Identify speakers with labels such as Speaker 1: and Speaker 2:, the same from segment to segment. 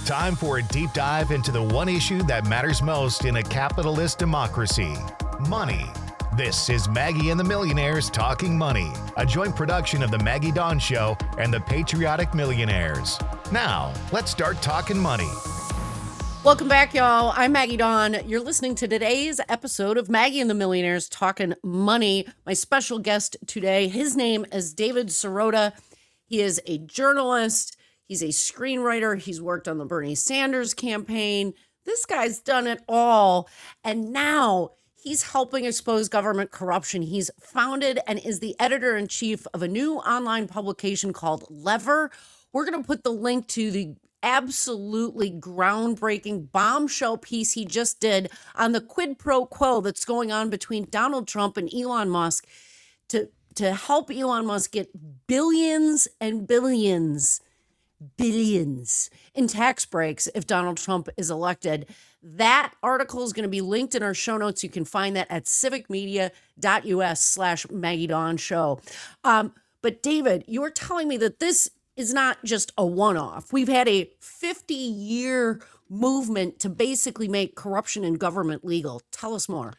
Speaker 1: Time for a deep dive into the one issue that matters most in a capitalist democracy: money. This is Maggie and the Millionaires Talking Money, a joint production of The Maggie Dawn Show and The Patriotic Millionaires. Now, let's start talking money.
Speaker 2: Welcome back, y'all. I'm Maggie Dawn. You're listening to today's episode of Maggie and the Millionaires Talking Money. My special guest today, his name is David Sirota. He is a journalist. He's a screenwriter. He's worked on the Bernie Sanders campaign. This guy's done it all. And now he's helping expose government corruption. He's founded and is the editor-in-chief of a new online publication called Lever. We're going to put the link to the absolutely groundbreaking bombshell piece he just did on the quid pro quo that's going on between Donald Trump and Elon Musk to help Elon Musk get billions and billions in tax breaks if Donald Trump is elected. That article is going to be linked in our show notes. You can find that at civicmedia.us/Maggie Dawn Show. But David, you were telling me that this is not just a one-off. We've had a 50-year movement to basically make corruption in government legal. Tell us more.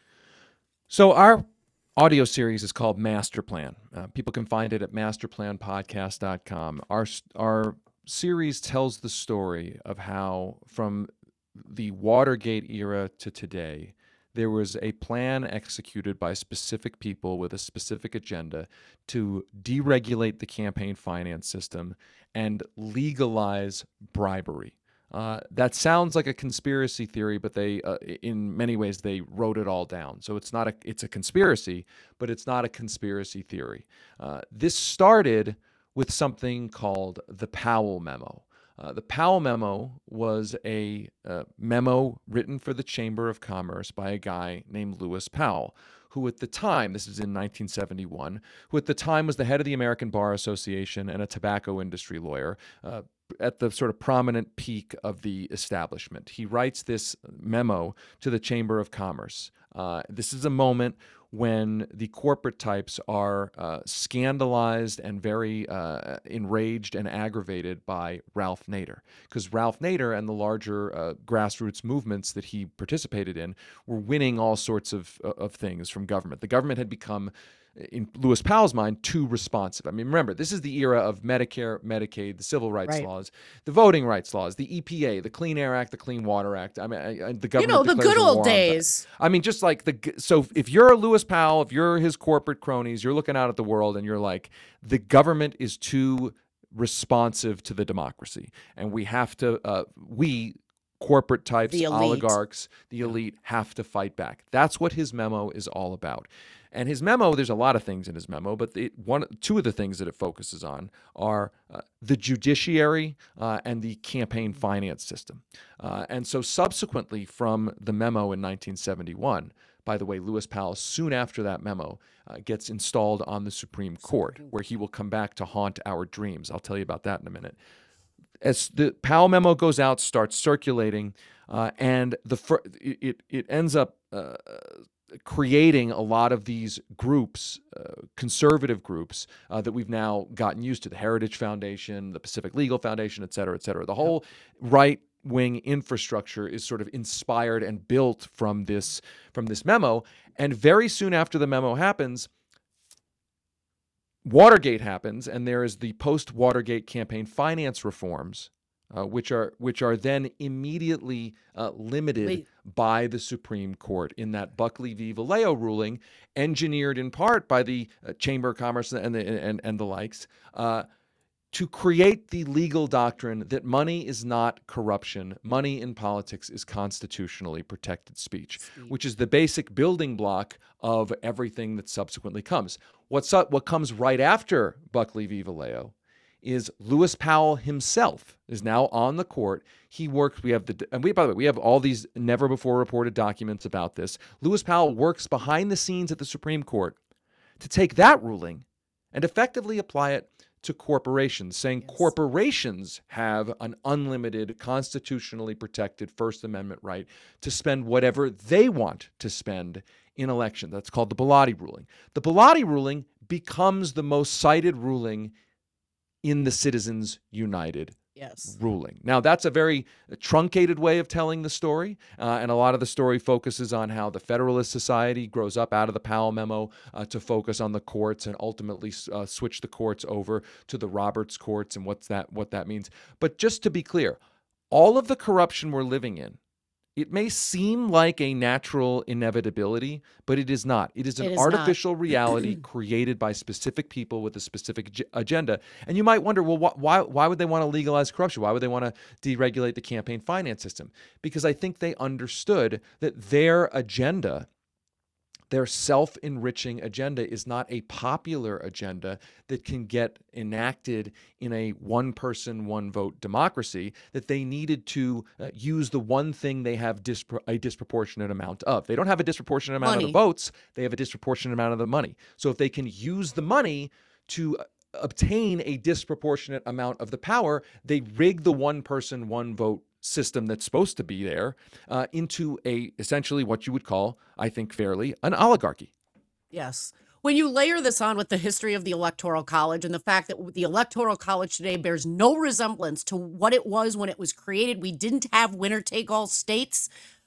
Speaker 3: So our audio series is called Master Plan. People can find it at masterplanpodcast.com. Our series tells the story of how, from the Watergate era to today, there was a plan executed by specific people with a specific agenda to deregulate the campaign finance system and legalize bribery. That sounds like a conspiracy theory, but they, in many ways, they wrote it all down. So it's a conspiracy, but it's not a conspiracy theory. This started with something called the Powell Memo. The Powell Memo was a memo written for the Chamber of Commerce by a guy named Lewis Powell, who at the time, this is in 1971, who at the time was the head of the American Bar Association and a tobacco industry lawyer at the sort of prominent peak of the establishment. He writes this memo to the Chamber of Commerce. This is a moment when the corporate types are scandalized and very enraged and aggravated by Ralph Nader. Because Ralph Nader and the larger grassroots movements that he participated in were winning all sorts of things from government. The government had become, in Lewis Powell's mind, too responsive. I mean, remember, this is the era of Medicare, Medicaid, the civil rights laws, the voting rights laws, the EPA, the Clean Air Act, the Clean Water Act. I mean, the government,
Speaker 2: the good old days.
Speaker 3: I mean, just like so if you're Lewis Powell, if you're his corporate cronies, you're looking out at the world and you're like, the government is too responsive to the democracy, and we have to, corporate types, the oligarchs, the elite have to fight back. That's what his memo is all about. And his memo, there's a lot of things in his memo, but two of the things that it focuses on are the judiciary and the campaign finance system. And so subsequently from the memo in 1971, by the way, Lewis Powell, soon after that memo, gets installed on the Supreme Court, where he will come back to haunt our dreams. I'll tell you about that in a minute. As the Powell memo goes out, starts circulating, and it ends up creating a lot of these groups, conservative groups, that we've now gotten used to: the Heritage Foundation, the Pacific Legal Foundation, et cetera, et cetera. The whole right-wing infrastructure is sort of inspired and built from this memo. And very soon after the memo happens, Watergate happens, and there is the post-Watergate campaign finance reforms, which are then immediately limited by the Supreme Court in that Buckley v. Valeo ruling, engineered in part by the Chamber of Commerce and the likes, to create the legal doctrine that money is not corruption. Money in politics is constitutionally protected speech, which is the basic building block of everything that subsequently comes. What comes right after Buckley v. Valeo is Lewis Powell himself is now on the court. He works. By the way, we have all these never before reported documents about this. Lewis Powell works behind the scenes at the Supreme Court to take that ruling and effectively apply it to corporations, saying corporations have an unlimited, constitutionally protected First Amendment right to spend whatever they want to spend in election. That's called the Bellotti ruling. The Bellotti ruling becomes the most cited ruling in the Citizens United
Speaker 2: Yes.
Speaker 3: ruling. Now, that's a very truncated way of telling the story, and a lot of the story focuses on how the Federalist Society grows up out of the Powell Memo to focus on the courts and ultimately switch the courts over to the Roberts courts and what that means. But just to be clear, all of the corruption we're living in, it may seem like a natural inevitability, but it is not. It is an artificial reality created by specific people with a specific agenda. And you might wonder, well, why would they want to legalize corruption? Why would they want to deregulate the campaign finance system? Because I think they understood that their agenda, their self-enriching agenda, is not a popular agenda that can get enacted in a one-person, one-vote democracy, that they needed to use the one thing they have a disproportionate amount of. They don't have a disproportionate amount of the votes. They have a disproportionate amount of the money. So if they can use the money to obtain a disproportionate amount of the power, they rig the one-person, one-vote system that's supposed to be there into essentially what you would call, I think fairly, an oligarchy.
Speaker 2: Yes. When you layer this on with the history of the Electoral College and the fact that the Electoral College today bears no resemblance to what it was when it was created, we didn't have winner-take-all states.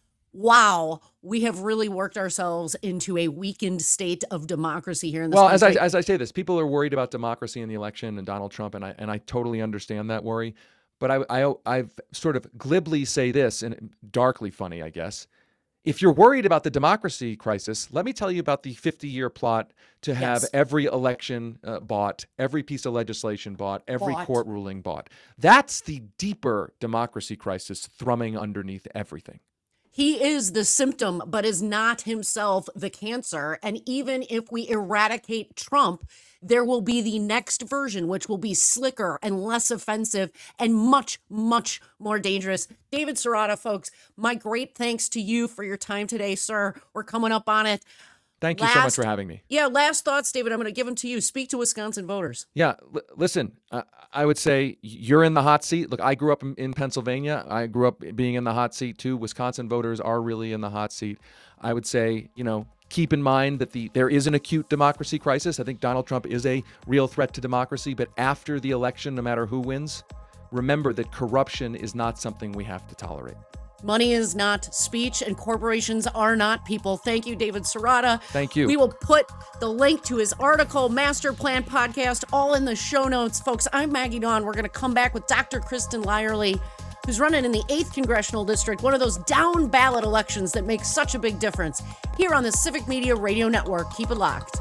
Speaker 2: Wow, we have really worked ourselves into a weakened state of democracy here in this country.
Speaker 3: As I say this, people are worried about democracy in the election and Donald Trump, and I totally understand that worry. But I've sort of glibly say this, and darkly funny, I guess. If you're worried about the democracy crisis, let me tell you about the 50-year plot to have every election bought, every piece of legislation bought, every court ruling bought. That's the deeper democracy crisis thrumming underneath everything.
Speaker 2: He is the symptom, but is not himself the cancer. And even if we eradicate Trump, there will be the next version, which will be slicker and less offensive and much, much more dangerous. David Serrata, folks, my great thanks to you for your time today, sir. We're coming up on it.
Speaker 3: Thank you so much for having me.
Speaker 2: Yeah, last thoughts, David. I'm going to give them to you. Speak to Wisconsin voters.
Speaker 3: Yeah, listen, I would say you're in the hot seat. Look, I grew up in Pennsylvania. I grew up being in the hot seat too. Wisconsin voters are really in the hot seat. I would say, keep in mind that there is an acute democracy crisis. I think Donald Trump is a real threat to democracy. But after the election, no matter who wins, remember that corruption is not something we have to tolerate.
Speaker 2: Money is not speech, and corporations are not people. Thank you, David Serrata.
Speaker 3: Thank you.
Speaker 2: We will put the link to his article, Master Plan Podcast, all in the show notes. Folks, I'm Maggie Dawn. We're going to come back with Dr. Kristen Lyerly, who's running in the 8th Congressional District, one of those down-ballot elections that makes such a big difference, here on the Civic Media Radio Network. Keep it locked.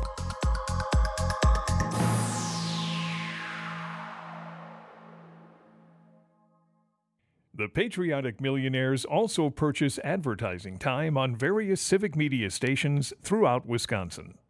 Speaker 4: The Patriotic Millionaires also purchase advertising time on various civic media stations throughout Wisconsin.